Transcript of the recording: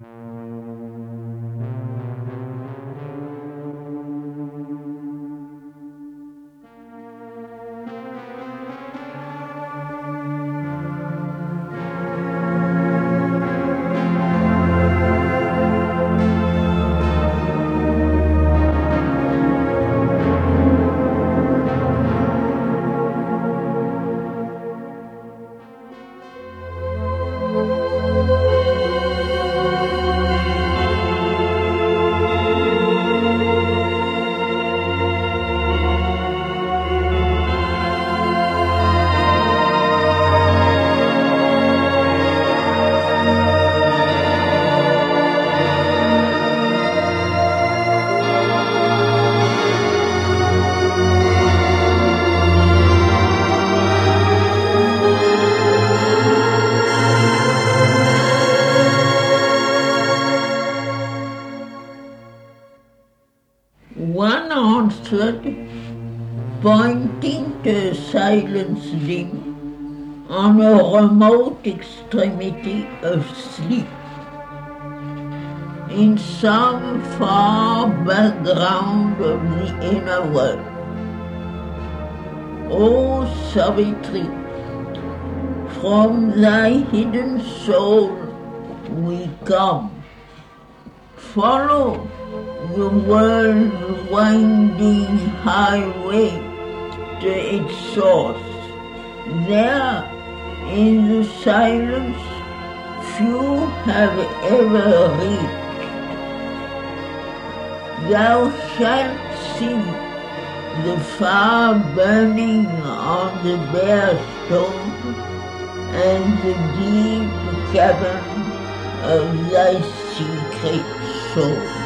One answered, pointing to a silence dim on a remote extremity of sleep, in some far background of the inner world. O Savitri, from thy hidden soul we come. Follow the world's winding highway to its source. There, in the silence, few have ever reached. Thou shalt see the fire burning on the bare stone and the deep cavern of thy secret soul.